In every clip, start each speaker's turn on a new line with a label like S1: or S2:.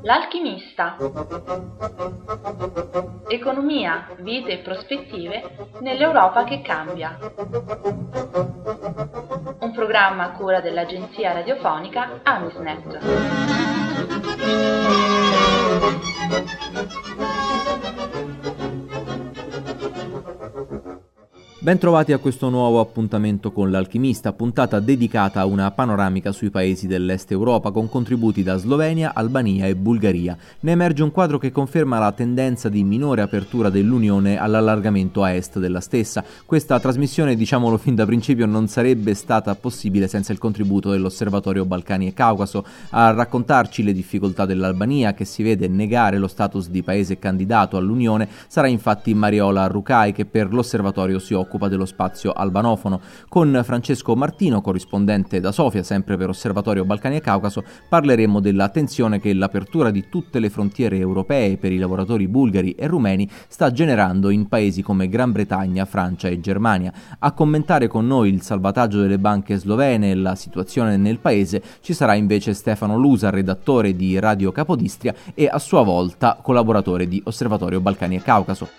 S1: L'Alchimista. Economia, vite e prospettive nell'Europa che cambia. Un programma a cura dell'agenzia radiofonica Amisnet.
S2: Bentrovati a questo nuovo appuntamento con l'Alchimista, puntata dedicata a una panoramica sui paesi dell'Est Europa con contributi da Slovenia, Albania e Bulgaria. Ne emerge un quadro che conferma la tendenza di minore apertura dell'Unione all'allargamento a est della stessa. Questa trasmissione, diciamolo fin da principio, non sarebbe stata possibile senza il contributo dell'Osservatorio Balcani e Caucaso. A raccontarci le difficoltà dell'Albania, che si vede negare lo status di paese candidato all'Unione, sarà infatti Mariola Rucai, che per l'Osservatorio si occupa dello spazio albanofono. Con Francesco Martino, corrispondente da Sofia, sempre per Osservatorio Balcani e Caucaso, parleremo della tensione che l'apertura di tutte le frontiere europee per i lavoratori bulgari e rumeni sta generando in paesi come Gran Bretagna, Francia e Germania. A commentare con noi il salvataggio delle banche slovene e la situazione nel paese ci sarà invece Stefano Lusa, redattore di Radio Capodistria e a sua volta collaboratore di Osservatorio Balcani e Caucaso.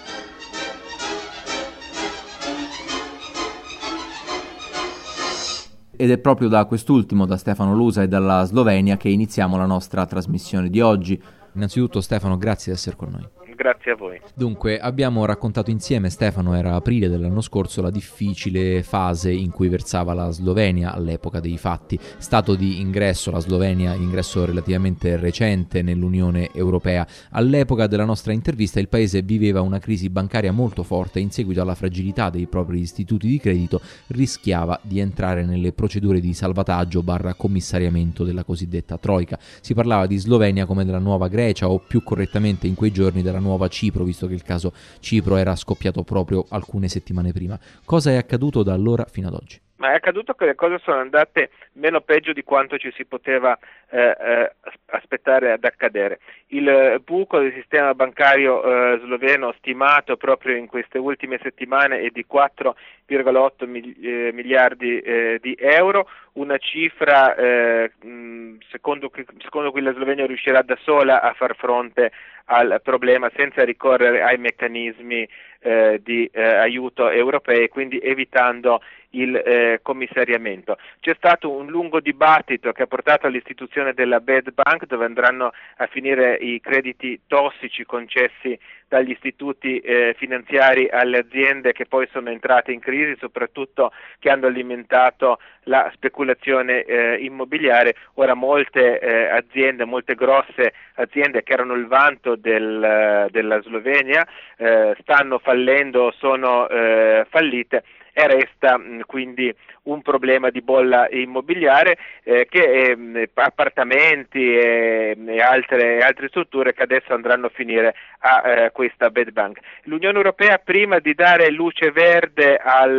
S2: Ed è proprio da quest'ultimo, da Stefano Lusa e dalla Slovenia, che iniziamo la nostra trasmissione di oggi. Innanzitutto Stefano, grazie di essere con noi.
S3: Grazie a voi.
S2: Dunque, abbiamo raccontato insieme, Stefano, era aprile dell'anno scorso, la difficile fase in cui versava la Slovenia all'epoca dei fatti. Stato di ingresso, la Slovenia, ingresso relativamente recente nell'Unione Europea. All'epoca della nostra intervista il paese viveva una crisi bancaria molto forte e in seguito alla fragilità dei propri istituti di credito rischiava di entrare nelle procedure di salvataggio / commissariamento della cosiddetta Troika. Si parlava di Slovenia come della nuova Grecia o più correttamente in quei giorni della nuova Cipro, visto che il caso Cipro era scoppiato proprio alcune settimane prima. Cosa è accaduto da allora fino ad oggi?
S3: Ma è accaduto che le cose sono andate meno peggio di quanto ci si poteva aspettare ad accadere. Il buco del sistema bancario sloveno, stimato proprio in queste ultime settimane, è di 4,8 miliardi di euro, una cifra secondo cui la Slovenia riuscirà da sola a far fronte al problema senza ricorrere ai meccanismi di aiuto europei, quindi evitando il commissariamento. C'è stato un lungo dibattito che ha portato all'istituzione della Bad Bank, dove andranno a finire i crediti tossici concessi dagli istituti finanziari alle aziende che poi sono entrate in crisi, soprattutto che hanno alimentato la speculazione immobiliare. Ora molte aziende, molte grosse aziende che erano il vanto della Slovenia stanno fallendo, sono fallite, e resta quindi un problema di bolla immobiliare che appartamenti e altre strutture che adesso andranno a finire a questa Bad Bank. L'Unione Europea, prima di dare luce verde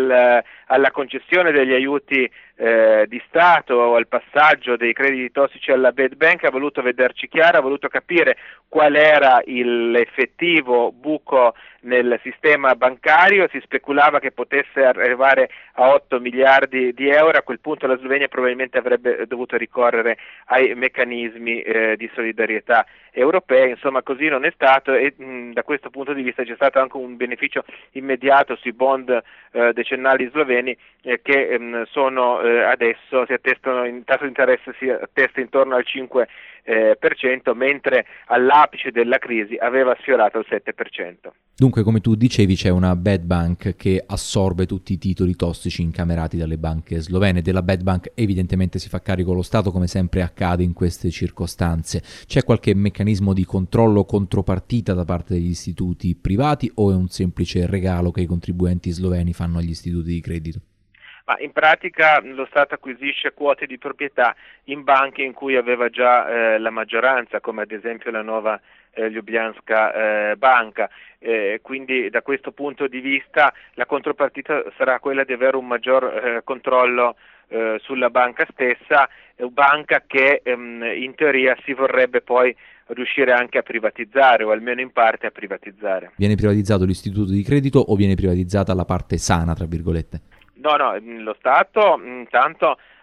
S3: alla concessione degli aiuti di Stato o al passaggio dei crediti tossici alla Bad Bank, ha voluto vederci chiaro, ha voluto capire qual era l'effettivo buco nel sistema bancario. Si speculava che potesse arrivare a 8 miliardi di euro. A quel punto la Slovenia probabilmente avrebbe dovuto ricorrere ai meccanismi di solidarietà europei. Insomma, così non è stato e da questo punto di vista c'è stato anche un beneficio immediato sui bond decennali sloveni che sono adesso si attestano in tasso di interesse, si attesta intorno al 5%, mentre all'apice della crisi aveva sfiorato il 7%.
S2: Dunque, come tu dicevi, c'è una bad bank che assorbe tutti i titoli tossici incamerati dalle banche slovene. Della bad bank evidentemente si fa carico lo Stato, come sempre accade in queste circostanze. C'è qualche meccanismo di controllo contropartita da parte degli istituti privati o è un semplice regalo che i contribuenti sloveni fanno agli istituti di credito?
S3: Ma in pratica lo Stato acquisisce quote di proprietà in banche in cui aveva già la maggioranza, come ad esempio la nuova Ljubljanska banca, quindi da questo punto di vista la contropartita sarà quella di avere un maggior controllo sulla banca stessa, banca che in teoria si vorrebbe poi riuscire anche a privatizzare, o almeno in parte a privatizzare.
S2: Viene privatizzato l'istituto di credito o viene privatizzata la parte sana, tra virgolette?
S3: No, lo Stato intanto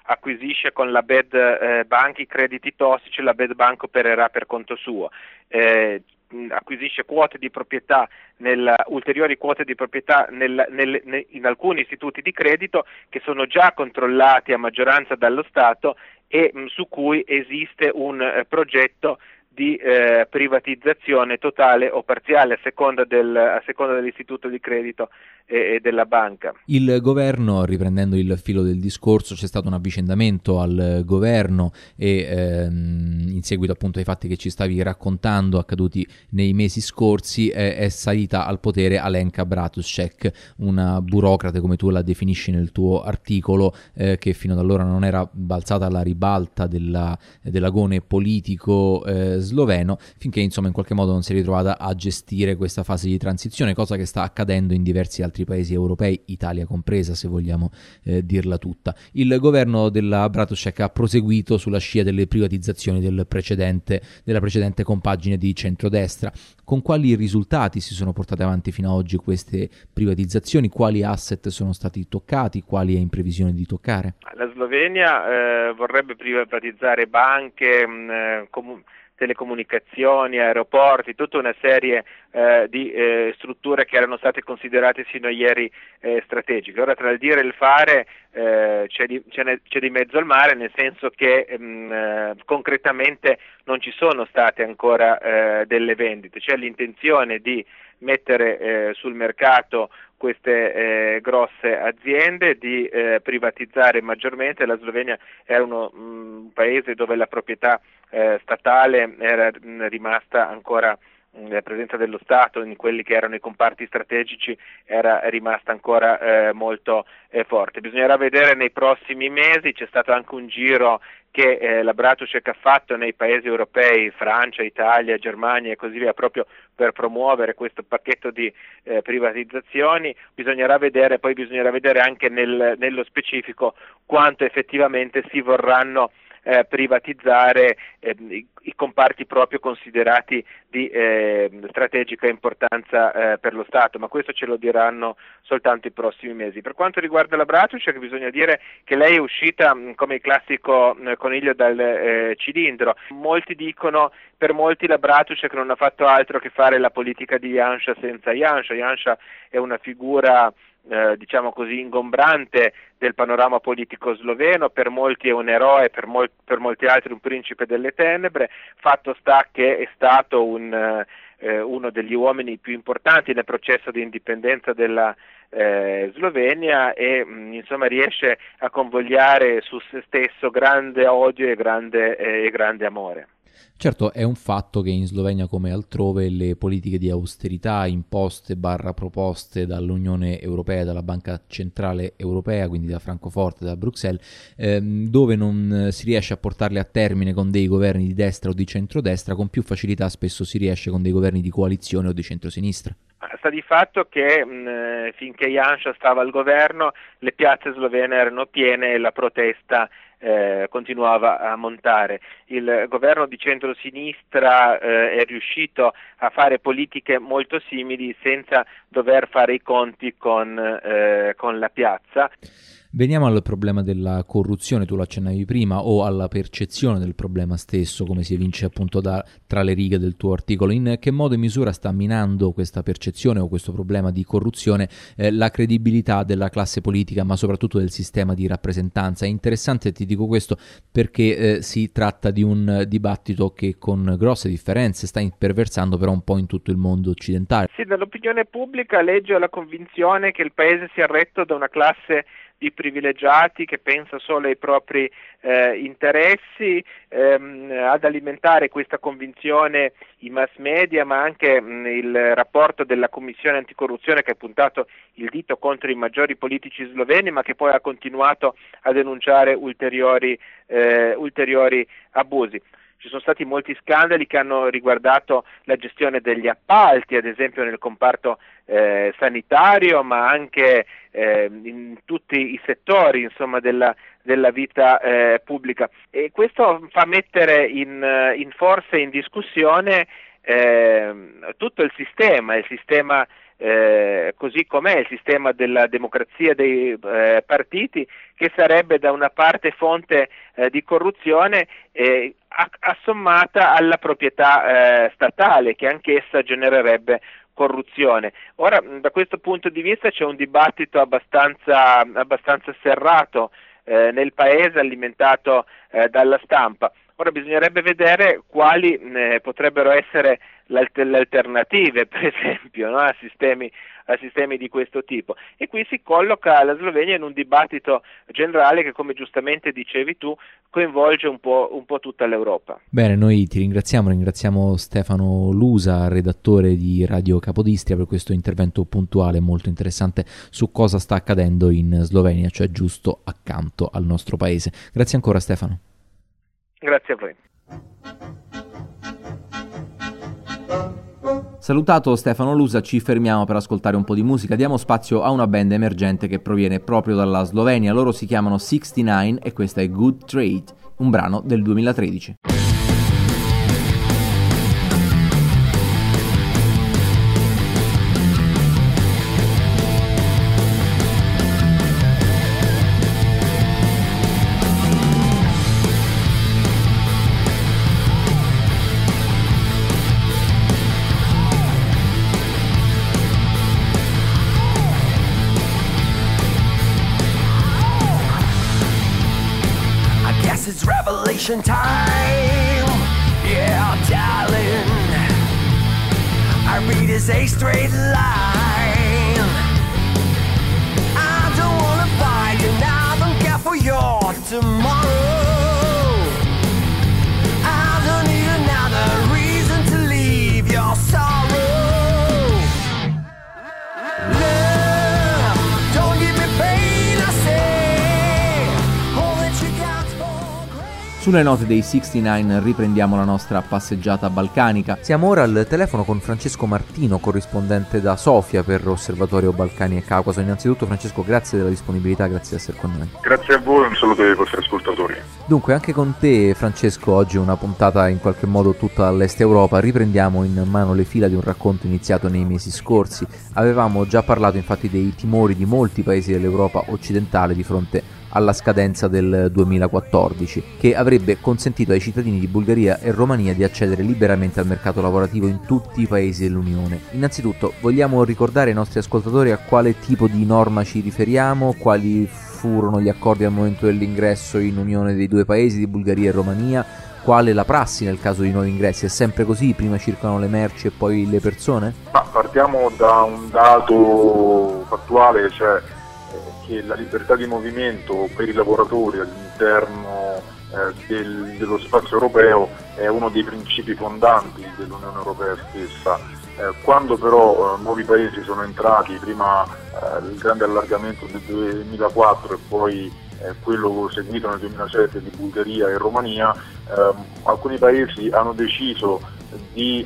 S3: acquisisce con la BED Bank i crediti tossici, la BED Bank opererà per conto suo. Acquisisce quote di proprietà ulteriori quote di proprietà in alcuni istituti di credito che sono già controllati a maggioranza dallo Stato e su cui esiste un progetto di privatizzazione totale o parziale a seconda dell'istituto di credito e della banca.
S2: Il governo, riprendendo il filo del discorso, c'è stato un avvicendamento al governo e in seguito appunto ai fatti che ci stavi raccontando accaduti nei mesi scorsi è salita al potere Alenka Bratušek, una burocrate come tu la definisci nel tuo articolo, che fino ad allora non era balzata alla ribalta dell'agone politico sloveno, finché insomma in qualche modo non si è ritrovata a gestire questa fase di transizione, cosa che sta accadendo in diversi altri paesi europei, Italia compresa se vogliamo dirla tutta. Il governo della Bratušek ha proseguito sulla scia delle privatizzazioni della precedente compagine di centrodestra. Con quali risultati si sono portate avanti fino ad oggi queste privatizzazioni? Quali asset sono stati toccati? Quali è in previsione di toccare?
S3: La Slovenia vorrebbe privatizzare banche, telecomunicazioni, aeroporti, tutta una serie di strutture che erano state considerate sino a ieri strategiche. Ora tra il dire e il fare c'è di mezzo il mare, nel senso che concretamente non ci sono state ancora delle vendite, c'è l'intenzione di mettere sul mercato queste grosse aziende, di privatizzare maggiormente. La Slovenia era un paese dove la proprietà statale era rimasta ancora, la presenza dello Stato in quelli che erano i comparti strategici era rimasta ancora molto forte. Bisognerà vedere nei prossimi mesi. C'è stato anche un giro che la Bratušek ha fatto nei paesi europei, Francia, Italia, Germania e così via, proprio per promuovere questo pacchetto di privatizzazioni. Bisognerà vedere anche nello specifico quanto effettivamente si vorranno privatizzare i comparti proprio considerati di strategica importanza per lo Stato, ma questo ce lo diranno soltanto i prossimi mesi. Per quanto riguarda la Bratušek, bisogna dire che lei è uscita come il classico coniglio dal cilindro. Molti dicono, per molti la Bratušek non ha fatto altro che fare la politica di Janša senza Janša. Janša è una figura diciamo così ingombrante del panorama politico sloveno, per molti è un eroe, per molti altri un principe delle tenebre. Fatto sta che è stato uno degli uomini più importanti nel processo di indipendenza della Slovenia e insomma riesce a convogliare su se stesso grande odio e grande amore.
S2: Certo, è un fatto che in Slovenia come altrove le politiche di austerità imposte / proposte dall'Unione Europea, dalla Banca Centrale Europea, quindi da Francoforte, da Bruxelles, dove non si riesce a portarle a termine con dei governi di destra o di centrodestra, con più facilità spesso si riesce con dei governi di coalizione o di centrosinistra.
S3: Sta di fatto che finché Janša stava al governo le piazze slovene erano piene e la protesta continuava a montare. Il governo di centrosinistra è riuscito a fare politiche molto simili senza dover fare i conti con la piazza.
S2: Veniamo al problema della corruzione, tu lo accennavi prima, o alla percezione del problema stesso, come si evince appunto tra le righe del tuo articolo. In che modo e misura sta minando questa percezione o questo problema di corruzione la credibilità della classe politica, ma soprattutto del sistema di rappresentanza? È interessante, ti dico questo, perché si tratta di un dibattito che con grosse differenze sta imperversando però un po' in tutto il mondo occidentale.
S3: Sì, dall'opinione pubblica legge la convinzione che il paese sia retto da una classe di privilegiati che pensa solo ai propri interessi, ad alimentare questa convinzione i mass media, ma anche il rapporto della Commissione Anticorruzione che ha puntato il dito contro i maggiori politici sloveni, ma che poi ha continuato a denunciare ulteriori abusi. Ci sono stati molti scandali che hanno riguardato la gestione degli appalti, ad esempio nel comparto sanitario, ma anche in tutti i settori, insomma, della vita pubblica. E questo fa mettere in forza e in discussione tutto il sistema così com'è il sistema della democrazia dei partiti, che sarebbe da una parte fonte di corruzione assommata alla proprietà statale, che anch'essa genererebbe corruzione. Ora, da questo punto di vista c'è un dibattito abbastanza serrato nel paese, alimentato dalla stampa. Ora bisognerebbe vedere quali potrebbero essere le alternative, per esempio, no? a sistemi di questo tipo. E qui si colloca la Slovenia in un dibattito generale che, come giustamente dicevi tu, coinvolge un po' tutta l'Europa.
S2: Bene, noi ti ringraziamo Stefano Lusa, redattore di Radio Capodistria, per questo intervento puntuale molto interessante su cosa sta accadendo in Slovenia, cioè giusto accanto al nostro paese. Grazie ancora, Stefano.
S3: Grazie a voi.
S2: Salutato Stefano Lusa, ci fermiamo per ascoltare un po' di musica. Diamo spazio a una band emergente che proviene proprio dalla Slovenia. Loro si chiamano 69 e questa è Good Trade, un brano del 2013.
S4: It's revelation time, yeah, darling. I read is a straight line. I don't wanna fight you now, don't care for your tomorrow. I don't need another reason to leave your sorrow. Love, don't give me pain, I say. All that you got.
S2: Sulle note dei 69 riprendiamo la nostra passeggiata balcanica. Siamo ora al telefono con Francesco Martino, corrispondente da Sofia per Osservatorio Balcani e Caucaso. Innanzitutto, Francesco, grazie della disponibilità, grazie di essere con noi.
S5: Grazie a voi, un saluto ai vostri ascoltatori.
S2: Dunque, anche con te, Francesco, oggi una puntata in qualche modo tutta all'est Europa. Riprendiamo in mano le fila di un racconto iniziato nei mesi scorsi. Avevamo già parlato infatti dei timori di molti paesi dell'Europa occidentale di fronte alla scadenza del 2014, che avrebbe consentito ai cittadini di Bulgaria e Romania di accedere liberamente al mercato lavorativo in tutti i paesi dell'Unione. Innanzitutto, vogliamo ricordare ai nostri ascoltatori a quale tipo di norma ci riferiamo, quali furono gli accordi al momento dell'ingresso in Unione dei due paesi, di Bulgaria e Romania, qual è la prassi nel caso di nuovi ingressi? È sempre così? Prima circolano le merci e poi le persone?
S5: Partiamo da un dato fattuale, cioè che la libertà di movimento per i lavoratori all'interno dello spazio europeo è uno dei principi fondanti dell'Unione Europea stessa. Quando però nuovi paesi sono entrati, prima il grande allargamento del 2004 e poi quello seguito nel 2007 di Bulgaria e Romania, alcuni paesi hanno deciso di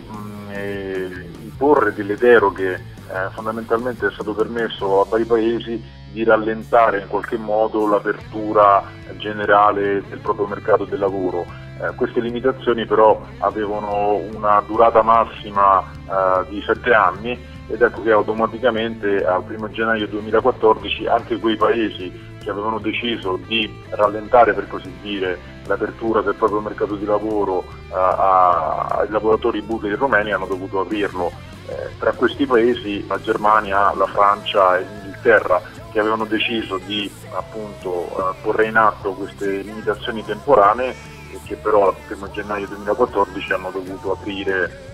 S5: imporre delle deroghe. Fondamentalmente è stato permesso a vari paesi di rallentare in qualche modo l'apertura generale del proprio mercato del lavoro. Queste limitazioni però avevano una durata massima di 7 anni ed ecco che automaticamente al 1 gennaio 2014 anche quei paesi che avevano deciso di rallentare, per così dire, l'apertura del proprio mercato di lavoro ai lavoratori bulgari e romeni hanno dovuto aprirlo. Tra questi paesi la Germania, la Francia e l'Inghilterra, che avevano deciso di appunto porre in atto queste limitazioni temporanee e che però al 1 gennaio 2014 hanno dovuto aprire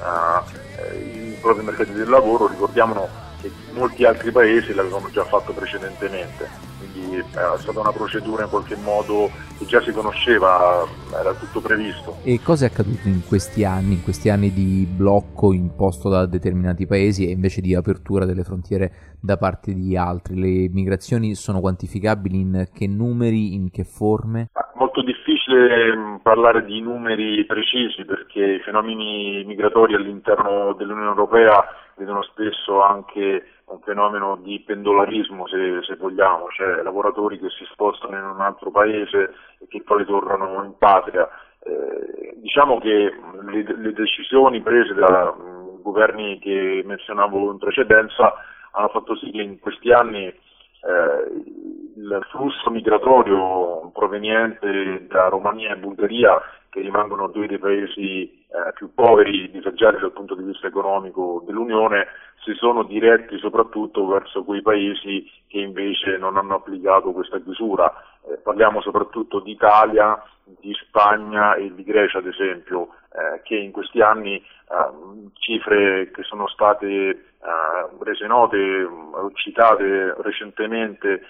S5: i propri mercati del lavoro. Ricordiamo che molti altri paesi l'avevano già fatto precedentemente, quindi è stata una procedura in qualche modo che già si conosceva, era tutto previsto.
S2: E cosa è accaduto in questi anni di blocco imposto da determinati paesi e invece di apertura delle frontiere da parte di altri? Le migrazioni sono quantificabili? In che numeri, in che forme?
S5: Molto difficile parlare di numeri precisi perché i fenomeni migratori all'interno dell'Unione Europea vedono spesso anche un fenomeno di pendolarismo, se vogliamo, cioè lavoratori che si spostano in un altro paese e che poi tornano in patria. Diciamo che le decisioni prese governi che menzionavo in precedenza hanno fatto sì che in questi anni il flusso migratorio proveniente da Romania e Bulgaria, che rimangono due dei paesi più poveri, disagiati dal punto di vista economico dell'Unione, si sono diretti soprattutto verso quei paesi che invece non hanno applicato questa chiusura. Parliamo soprattutto di Italia, di Spagna e di Grecia, ad esempio, che in questi anni cifre che sono state rese note, citate recentemente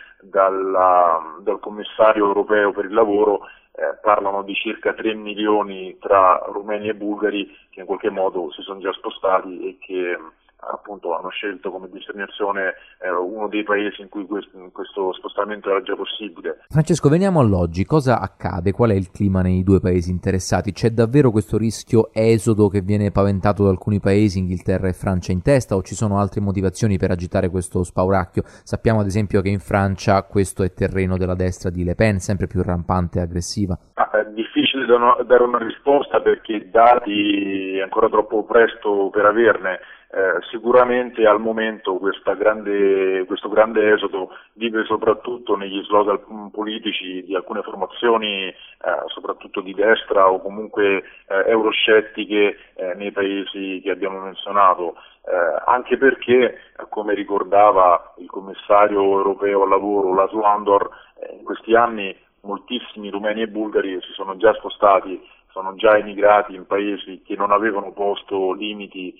S5: dal commissario europeo per il lavoro, parlano di circa 3 milioni tra rumeni e bulgari che in qualche modo si sono già spostati e che appunto hanno scelto come destinazione uno dei paesi in cui questo spostamento era già possibile.
S2: Francesco, veniamo all'oggi. Cosa accade? Qual è il clima nei due paesi interessati? C'è davvero questo rischio esodo che viene paventato da alcuni paesi, Inghilterra e Francia in testa, o ci sono altre motivazioni per agitare questo spauracchio? Sappiamo ad esempio che in Francia questo è terreno della destra di Le Pen, sempre più rampante e aggressiva.
S5: È difficile dare una risposta perché dati è ancora troppo presto per averne. Sicuramente al momento questo grande esodo vive soprattutto negli slogan politici di alcune formazioni, soprattutto di destra o comunque euroscettiche nei paesi che abbiamo menzionato, anche perché, come ricordava il commissario europeo al lavoro Laszlo Andor, in questi anni moltissimi rumeni e bulgari si sono già spostati, sono già emigrati in paesi che non avevano posto limiti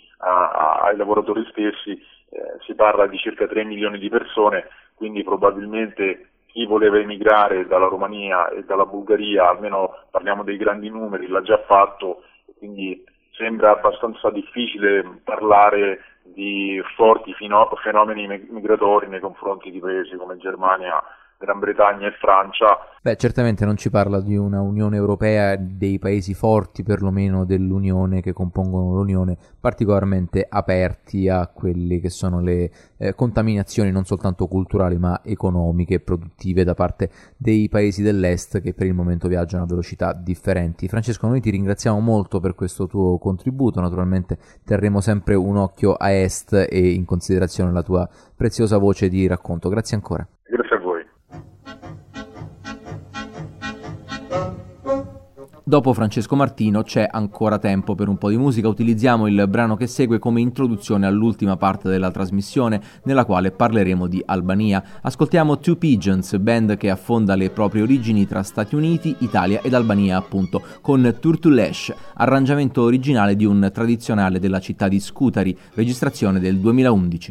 S5: ai lavoratori stessi, si parla di circa 3 milioni di persone, quindi probabilmente chi voleva emigrare dalla Romania e dalla Bulgaria, almeno parliamo dei grandi numeri, l'ha già fatto, quindi sembra abbastanza difficile parlare di forti fenomeni migratori nei confronti di paesi come Germania, Gran Bretagna e Francia.
S2: Beh, certamente non ci parla di una Unione Europea, dei paesi forti perlomeno dell'Unione che compongono l'Unione, particolarmente aperti a quelle che sono le contaminazioni non soltanto culturali ma economiche e produttive da parte dei paesi dell'Est che per il momento viaggiano a velocità differenti. Francesco, noi ti ringraziamo molto per questo tuo contributo, naturalmente terremo sempre un occhio a Est e in considerazione la tua preziosa voce di racconto. Grazie ancora.
S5: Grazie a voi.
S2: Dopo Francesco Martino c'è ancora tempo per un po' di musica, utilizziamo il brano che segue come introduzione all'ultima parte della trasmissione nella quale parleremo di Albania. Ascoltiamo Two Pigeons, band che affonda le proprie origini tra Stati Uniti, Italia ed Albania appunto, con Turtulesh, arrangiamento originale di un tradizionale della città di Scutari, registrazione del 2011.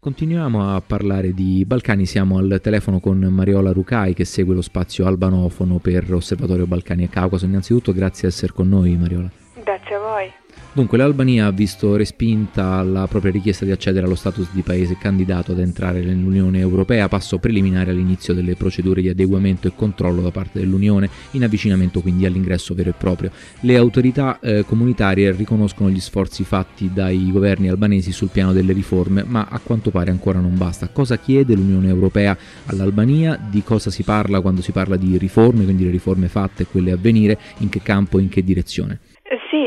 S2: Continuiamo a parlare di Balcani, siamo al telefono con Mariola Rucai che segue lo spazio albanofono per Osservatorio Balcani e Caucaso. Innanzitutto grazie di essere con noi, Mariola.
S6: Grazie a voi.
S2: Dunque, l'Albania ha visto respinta la propria richiesta di accedere allo status di paese candidato ad entrare nell'Unione Europea, passo preliminare all'inizio delle procedure di adeguamento e controllo da parte dell'Unione, in avvicinamento quindi all'ingresso vero e proprio. Le autorità comunitarie riconoscono gli sforzi fatti dai governi albanesi sul piano delle riforme, ma a quanto pare ancora non basta. Cosa chiede l'Unione Europea all'Albania? Di cosa si parla quando si parla di riforme, quindi le riforme fatte e quelle a venire? In che campo, in che direzione?
S6: Sì,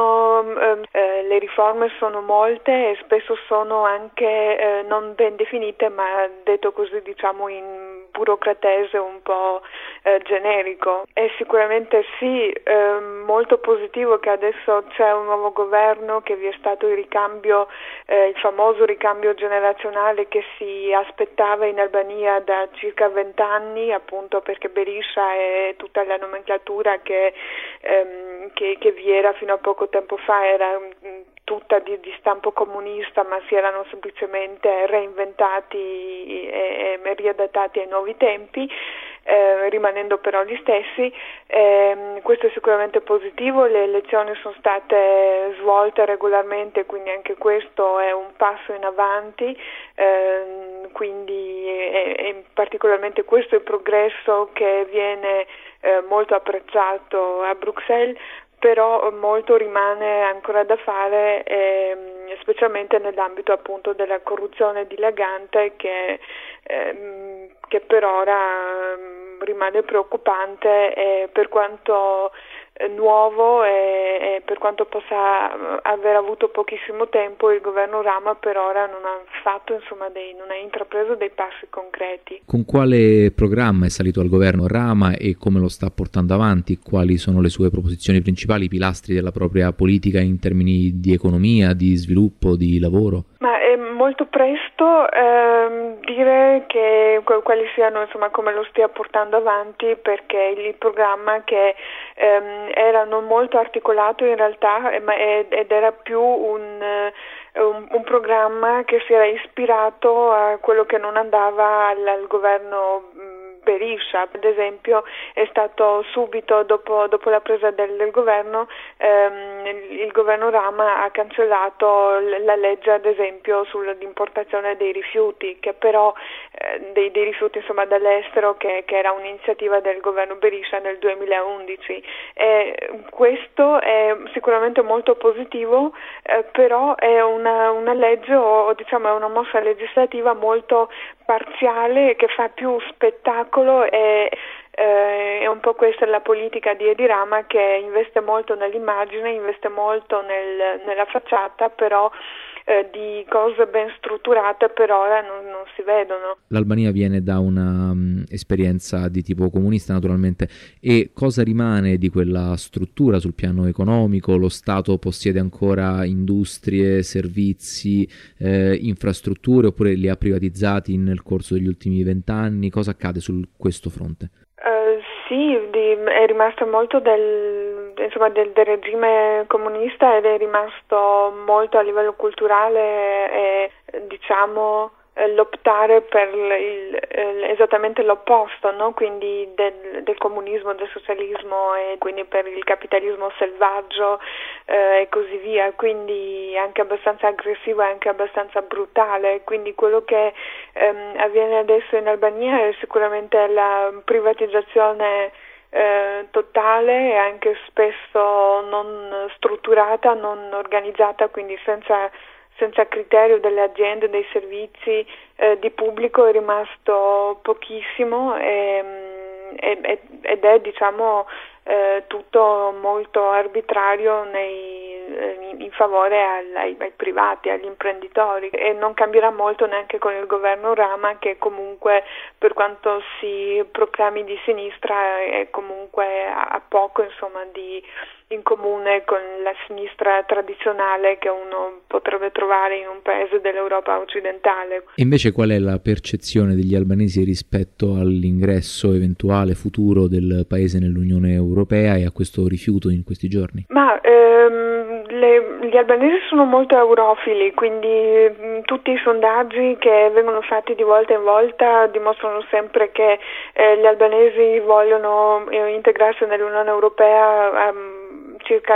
S6: le riforme sono molte e spesso sono anche non ben definite, ma detto così diciamo in burocratese un po' generico. È sicuramente sì, molto positivo che adesso c'è un nuovo governo, che vi è stato il ricambio, il famoso ricambio generazionale che si aspettava in Albania da circa 20 anni, appunto perché Berisha e tutta la nomenclatura che vi era fino a poco tempo fa era tutta di stampo comunista, ma si erano semplicemente reinventati e riadattati ai nuovi tempi, rimanendo però gli stessi. Questo è sicuramente positivo, le elezioni sono state svolte regolarmente, quindi anche questo è un passo in avanti, quindi è particolarmente questo il progresso che viene molto apprezzato a Bruxelles. Però molto rimane ancora da fare, specialmente nell'ambito appunto della corruzione dilagante che per ora rimane preoccupante, per quanto nuovo e per quanto possa aver avuto pochissimo tempo, il governo Rama per ora non ha fatto non ha intrapreso dei passi concreti.
S2: Con quale programma è salito al governo Rama e come lo sta portando avanti? Quali sono le sue proposizioni principali, i pilastri della propria politica in termini di economia, di sviluppo, di lavoro?
S6: Ma è molto presto dire che quali siano, come lo stia portando avanti, perché il programma che era non molto articolato in realtà, ed era più un programma che si era ispirato a quello che non andava al governo Berisha. Ad esempio è stato subito dopo la presa del governo, il governo Rama ha cancellato la legge ad esempio sull'importazione dei rifiuti, che però dei rifiuti dall'estero, che era un'iniziativa del governo Berisha nel 2011. Questo è sicuramente molto positivo, però è una legge o diciamo è una mossa legislativa molto parziale, che fa più spettacolo, e è un po' questa la politica di Edi Rama, che investe molto nell'immagine, investe molto nella facciata, però di cose ben strutturate per ora non si vedono.
S2: L'Albania viene da una esperienza di tipo comunista naturalmente, e cosa rimane di quella struttura sul piano economico? Lo Stato possiede ancora industrie, servizi, infrastrutture, oppure li ha privatizzati nel corso degli ultimi 20 anni? Cosa accade su questo fronte?
S6: Sì, è rimasto molto del regime comunista, ed è rimasto molto a livello culturale e l'optare per esattamente l'opposto, no? Quindi del comunismo, del socialismo, e quindi per il capitalismo selvaggio e così via, quindi anche abbastanza aggressivo e anche abbastanza brutale. Quindi quello che avviene adesso in Albania è sicuramente la privatizzazione totale, e anche spesso non strutturata, non organizzata, quindi senza criterio delle aziende, dei servizi. Di pubblico è rimasto pochissimo, ed è tutto molto arbitrario in favore ai privati, agli imprenditori, e non cambierà molto neanche con il governo Rama, che comunque, per quanto si proclami di sinistra, è comunque ha poco in comune con la sinistra tradizionale che uno potrebbe trovare in un paese dell'Europa occidentale.
S2: E invece qual è la percezione degli albanesi rispetto all'ingresso eventuale futuro del paese nell'Unione Europea e a questo rifiuto in questi giorni?
S6: Ma Gli albanesi sono molto eurofili, quindi tutti i sondaggi che vengono fatti di volta in volta dimostrano sempre che gli albanesi vogliono integrarsi nell'Unione Europea circa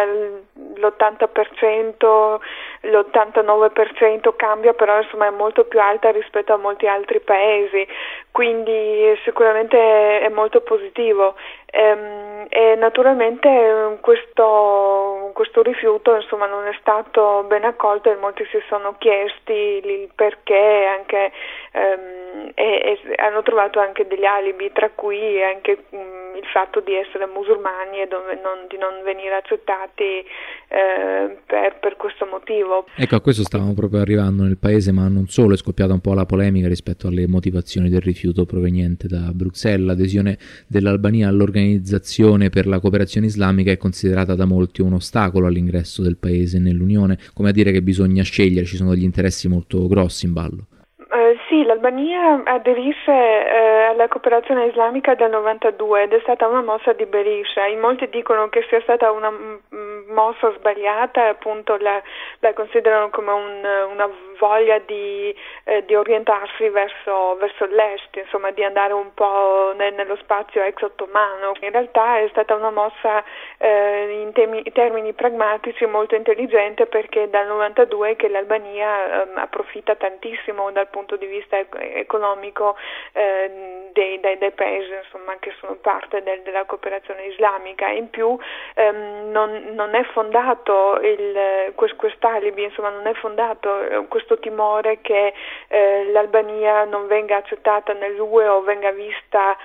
S6: l'80%, l'89% cambia, però insomma è molto più alta rispetto a molti altri paesi, quindi sicuramente è molto positivo. E naturalmente questo rifiuto insomma non è stato ben accolto e molti si sono chiesti il perché, anche e hanno trovato anche degli alibi, tra cui anche il fatto di essere musulmani e di non venire accettati per questo motivo.
S2: Ecco, a questo stavamo proprio arrivando nel paese, ma non solo, è scoppiata un po' la polemica rispetto alle motivazioni del rifiuto proveniente da Bruxelles. L'adesione dell'Albania all'Organizzazione per la Cooperazione Islamica è considerata da molti un ostacolo all'ingresso del paese nell'Unione, come a dire che bisogna scegliere, ci sono degli interessi molto grossi in ballo.
S6: Sì, l'Albania aderisce alla cooperazione islamica dal 92 ed è stata una mossa di Berisha. In molti dicono che sia stata una mossa sbagliata, appunto la considerano come una voglia di orientarsi verso l'est, insomma di andare un po' nello spazio ex-ottomano. In realtà è stata una mossa in termini pragmatici molto intelligente, perché dal 92 che l'Albania approfitta tantissimo dal punto di vista economico dei paesi insomma che sono parte della cooperazione islamica. In più non è fondato quest'alibi, insomma non è fondato questo timore che l'Albania non venga accettata nell'UE o venga vista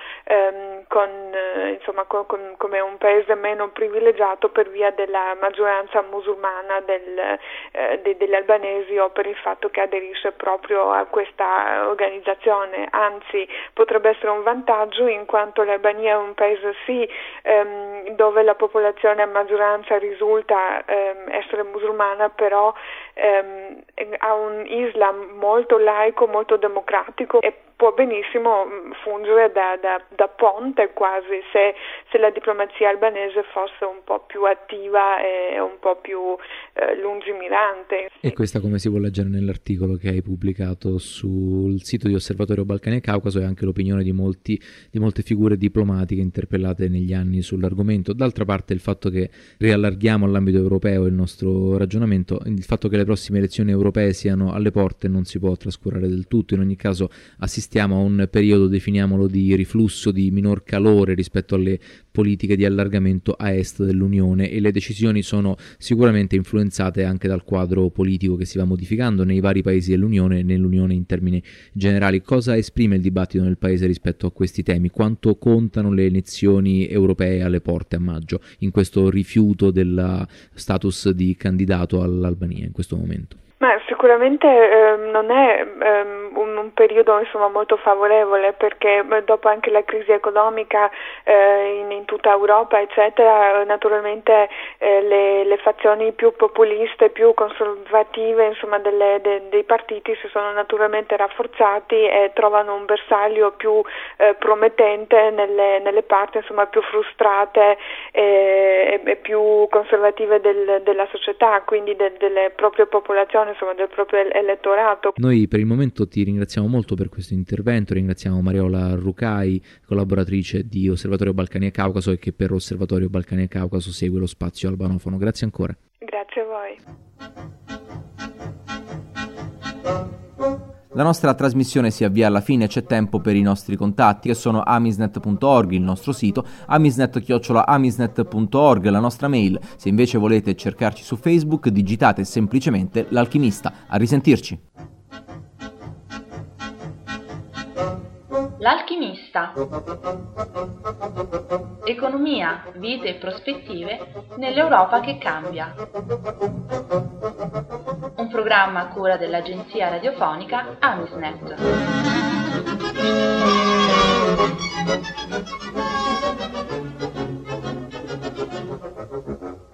S6: come un paese meno privilegiato per via della maggioranza musulmana degli albanesi o per il fatto che aderisce proprio a questa organizzazione. Anzi, potrebbe essere un vantaggio, in quanto l'Albania è un paese dove la popolazione a maggioranza risulta essere musulmana, però ha un Islam molto laico, molto democratico e può benissimo fungere da ponte quasi, se la diplomazia albanese fosse un po' più attiva e un po' più lungimirante.
S2: E questa, come si può leggere nell'articolo che hai pubblicato sul sito di Osservatorio Balcani e Caucaso, è anche l'opinione di molte figure diplomatiche interpellate negli anni sull'argomento. D'altra parte, il fatto che riallarghiamo all'ambito europeo il nostro ragionamento, il fatto che le prossime elezioni europee siano alle porte non si può trascurare del tutto. In ogni caso assistiamo a un periodo, definiamolo, di riflusso, di minor calore rispetto alle politiche di allargamento a est dell'Unione, e le decisioni sono sicuramente influenzate anche dal quadro politico che si va modificando nei vari paesi dell'Unione e nell'Unione in termini generali. Cosa esprime il dibattito nel paese rispetto a questi temi? Quanto contano le elezioni europee alle porte a maggio in questo rifiuto del status di candidato all'Albania in questo momento?
S6: Ma sicuramente non è un periodo insomma molto favorevole, perché dopo anche la crisi economica in tutta Europa eccetera, naturalmente le fazioni più populiste, più conservative insomma dei partiti si sono naturalmente rafforzati e trovano un bersaglio più promettente nelle parti insomma più frustrate e più conservative della società, quindi delle proprie popolazioni, insomma del proprio elettorato.
S2: Noi per il momento ti ringraziamo molto per questo intervento, ringraziamo Mariola Rucai, collaboratrice di Osservatorio Balcani e Caucaso e che per Osservatorio Balcani e Caucaso segue lo spazio albanofono. Grazie ancora.
S6: Grazie a voi.
S2: La nostra trasmissione si avvia alla fine, c'è tempo per i nostri contatti che sono amisnet.org, il nostro sito, amisnet@amisnet.org, la nostra mail. Se invece volete cercarci su Facebook, digitate semplicemente L'Alchimista. A risentirci.
S1: L'Alchimista. Economia, vite e prospettive nell'Europa che cambia. Un programma a cura dell'agenzia radiofonica Amisnet.